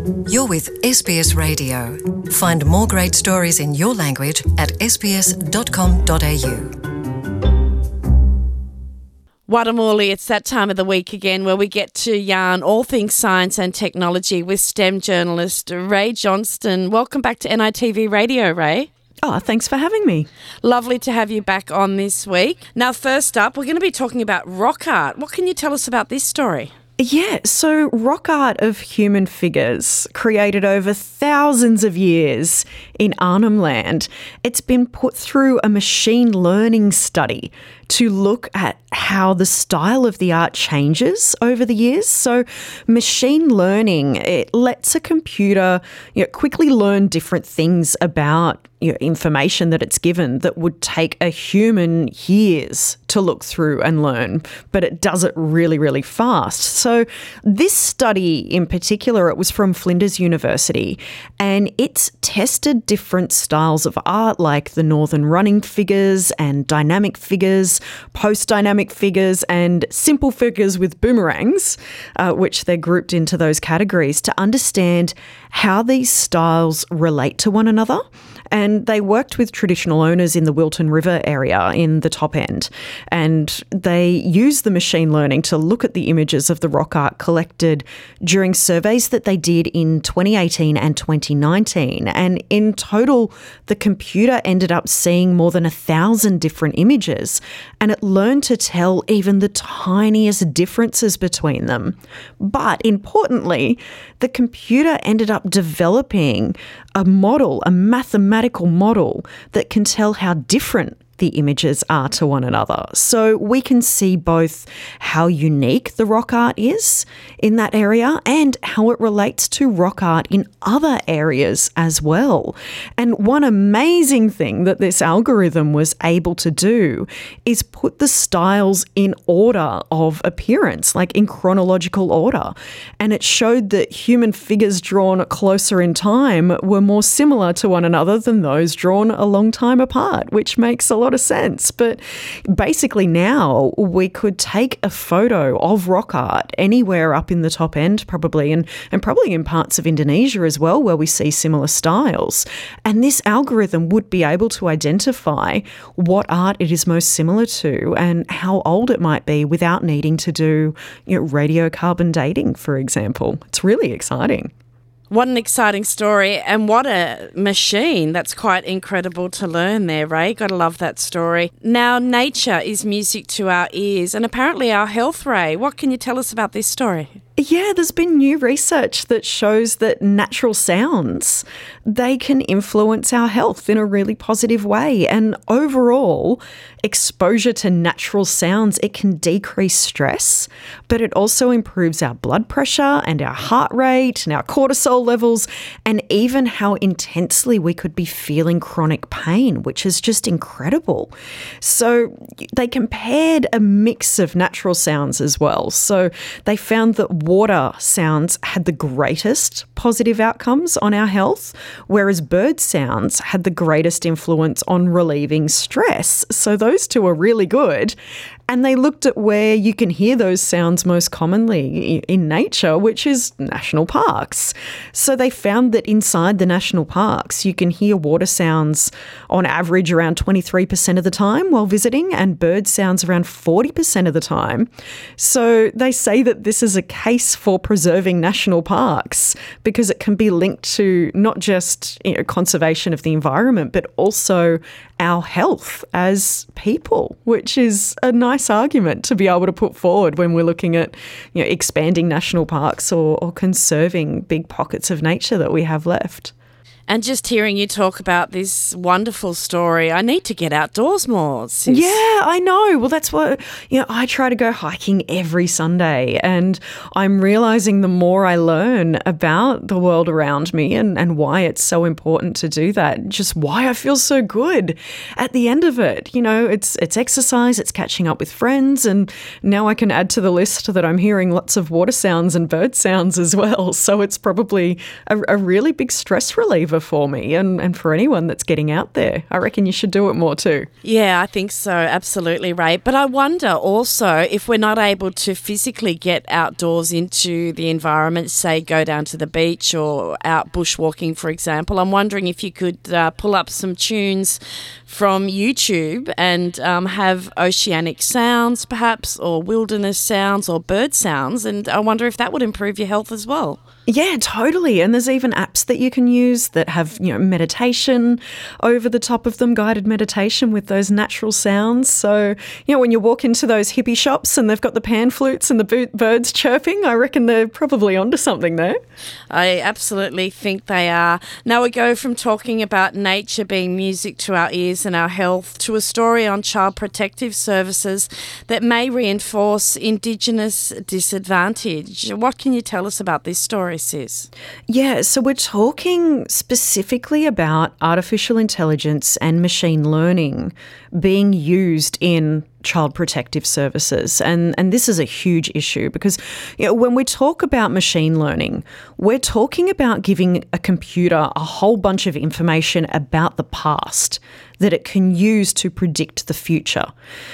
You're with SBS Radio. Find more great stories in your language at sbs.com.au. Wadamuli, it's that time of the week again where we get to yarn all things science and technology with STEM journalist Ray Johnston. Welcome back to NITV Radio, Ray. Oh, thanks for having me. Lovely to have you back on this week. Now, first up, we're going to be talking about rock art. What can you tell us about this story? Yeah, so rock art of human figures created over thousands of years in Arnhem Land. It's been put through a machine learning study to look at how the style of the art changes over the years. So machine learning, it lets a computer quickly learn different things about information that it's given that would take a human years to look through and learn, but it does it really, really fast. So this study in particular, it was from Flinders University, and it's tested different styles of art like the Northern running figures and dynamic figures, post-dynamic figures and simple figures with boomerangs, which they're grouped into those categories to understand how these styles relate to one another. And they worked with traditional owners in the Wilton River area in the top end. And they used the machine learning to look at the images of the rock art collected during surveys that they did in 2018 and 2019. And in total, the computer ended up seeing more than 1,000 different images. And it learned to tell even the tiniest differences between them. But importantly, the computer ended up developing a model, a mathematical model that can tell how different the images are to one another. So we can see both how unique the rock art is in that area and how it relates to rock art in other areas as well. And one amazing thing that this algorithm was able to do is put the styles in order of appearance, like in chronological order. And it showed that human figures drawn closer in time were more similar to one another than those drawn a long time apart, which makes a lot of sense. But basically now we could take a photo of rock art anywhere up in the top end probably, and probably in parts of Indonesia as well where we see similar styles. And this algorithm would be able to identify what art it is most similar to and how old it might be without needing to do radiocarbon dating, for example. It's really exciting. What an exciting story, and what a machine. That's quite incredible to learn there, Ray. Got to love that story. Now, nature is music to our ears and apparently our health, Ray. What can you tell us about this story? Yeah, there's been new research that shows that natural sounds, they can influence our health in a really positive way. And overall, exposure to natural sounds, it can decrease stress, but it also improves our blood pressure and our heart rate and our cortisol levels, and even how intensely we could be feeling chronic pain, which is just incredible. So they compared a mix of natural sounds as well. So they found that water sounds had the greatest positive outcomes on our health, whereas bird sounds had the greatest influence on relieving stress. So those two are really good. And they looked at where you can hear those sounds most commonly in nature, which is national parks. So they found that inside the national parks, you can hear water sounds on average around 23% of the time while visiting, and bird sounds around 40% of the time. So they say that this is a case for preserving national parks because it can be linked to not just conservation of the environment, but also our health as people, which is a nice argument to be able to put forward when we're looking at expanding national parks or conserving big pockets of nature that we have left. And just hearing you talk about this wonderful story, I need to get outdoors more, sis. Yeah, I know. Well, that's what, I try to go hiking every Sunday, and I'm realising the more I learn about the world around me and why it's so important to do that, just why I feel so good at the end of it. It's exercise, it's catching up with friends, and now I can add to the list that I'm hearing lots of water sounds and bird sounds as well. So it's probably a really big stress reliever lifesaver for me and for anyone that's getting out there. I reckon you should do it more too. Yeah, I think so. Absolutely, Ray. But I wonder also if we're not able to physically get outdoors into the environment, say go down to the beach or out bushwalking, for example. I'm wondering if you could pull up some tunes from YouTube and have oceanic sounds perhaps, or wilderness sounds or bird sounds. And I wonder if that would improve your health as well. Yeah, totally. And there's even apps that you can use that have, meditation over the top of them, guided meditation with those natural sounds. So, when you walk into those hippie shops and they've got the pan flutes and the birds chirping, I reckon they're probably onto something there. I absolutely think they are. Now we go from talking about nature being music to our ears and our health to a story on child protective services that may reinforce Indigenous disadvantage. What can you tell us about this story, Sis? Yeah, so we're talking specifically about artificial intelligence and machine learning being used in child protective services. And this is a huge issue because when we talk about machine learning, we're talking about giving a computer a whole bunch of information about the past that it can use to predict the future.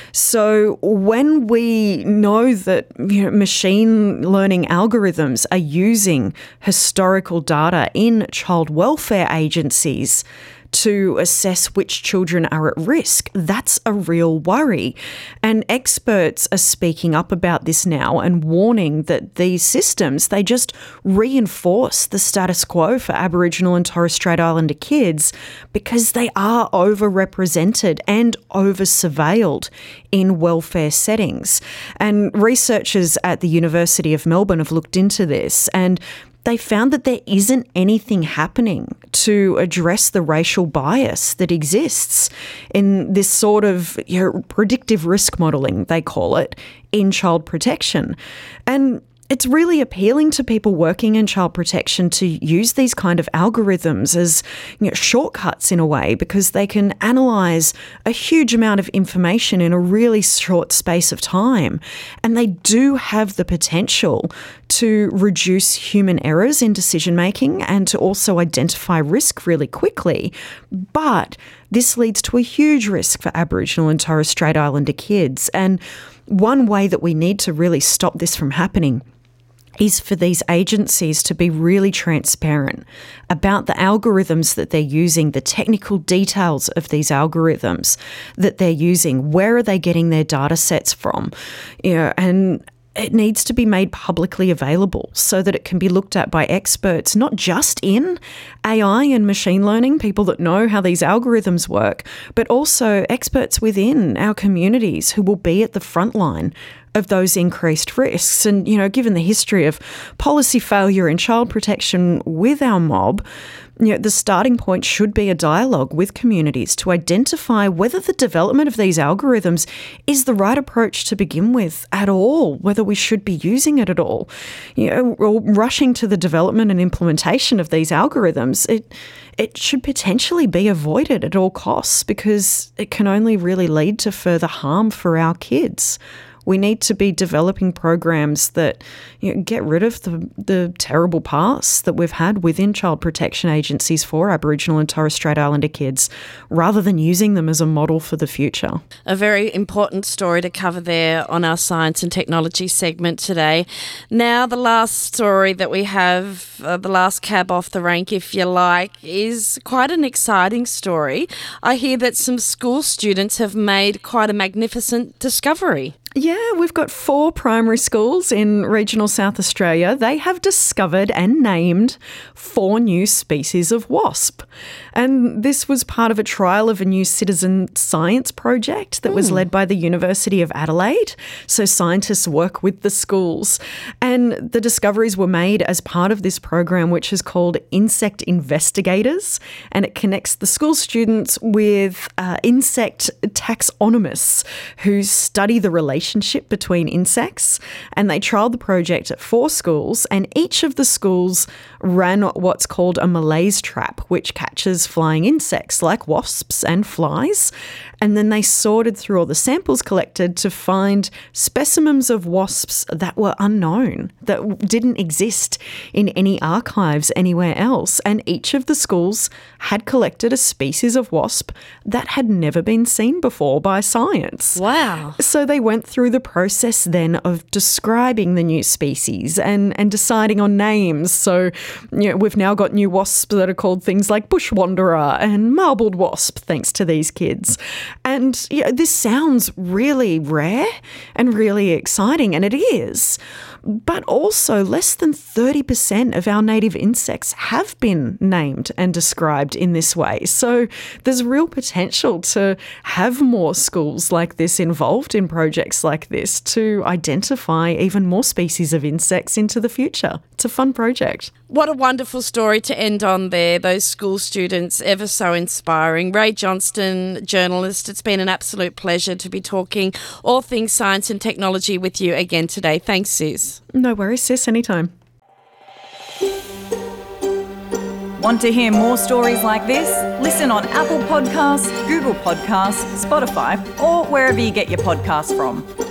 So when we know that machine learning algorithms are using historical data in child welfare agencies to assess which children are at risk, that's a real worry. And experts are speaking up about this now and warning that these systems, they just reinforce the status quo for Aboriginal and Torres Strait Islander kids because they are overrepresented and over-surveilled in welfare settings. And researchers at the University of Melbourne have looked into this, and they found that there isn't anything happening to address the racial bias that exists in this sort of predictive risk modelling, they call it, in child protection. And it's really appealing to people working in child protection to use these kind of algorithms as shortcuts in a way, because they can analyse a huge amount of information in a really short space of time. And they do have the potential to reduce human errors in decision making and to also identify risk really quickly. But this leads to a huge risk for Aboriginal and Torres Strait Islander kids. And one way that we need to really stop this from happening is for these agencies to be really transparent about the algorithms that they're using, the technical details of these algorithms that they're using. Where are they getting their data sets from? And it needs to be made publicly available so that it can be looked at by experts, not just in AI and machine learning, people that know how these algorithms work, but also experts within our communities who will be at the front line of those increased risks. And, given the history of policy failure in child protection with our mob, the starting point should be a dialogue with communities to identify whether the development of these algorithms is the right approach to begin with at all, whether we should be using it at all. Or rushing to the development and implementation of these algorithms, it should potentially be avoided at all costs because it can only really lead to further harm for our kids. We need to be developing programs that get rid of the terrible past that we've had within child protection agencies for Aboriginal and Torres Strait Islander kids, rather than using them as a model for the future. A very important story to cover there on our science and technology segment today. Now, the last story that we have, the last cab off the rank, if you like, is quite an exciting story. I hear that some school students have made quite a magnificent discovery. Yeah, we've got 4 primary schools in regional South Australia. They have discovered and named 4 new species of wasp. And this was part of a trial of a new citizen science project that was led by the University of Adelaide. So scientists work with the schools. And the discoveries were made as part of this program, which is called Insect Investigators. And it connects the school students with insect taxonomists who study the relationship relationship between insects, and they trialled the project at 4 schools, and each of the schools ran what's called a malaise trap, which catches flying insects like wasps and flies. And then they sorted through all the samples collected to find specimens of wasps that were unknown, that didn't exist in any archives anywhere else. And each of the schools had collected a species of wasp that had never been seen before by science. Wow. So they went through the process then of describing the new species and deciding on names. So, we've now got new wasps that are called things like bush wanderer and marbled wasp, thanks to these kids. And this sounds really rare and really exciting, and it is. But also, less than 30% of our native insects have been named and described in this way. So there's real potential to have more schools like this involved in projects like this to identify even more species of insects into the future. It's a fun project. What a wonderful story to end on there. Those school students, ever so inspiring. Ray Johnston, journalist, it's been an absolute pleasure to be talking all things science and technology with you again today. Thanks, Sis. No worries, Sis, anytime. Want to hear more stories like this? Listen on Apple Podcasts, Google Podcasts, Spotify, or wherever you get your podcasts from.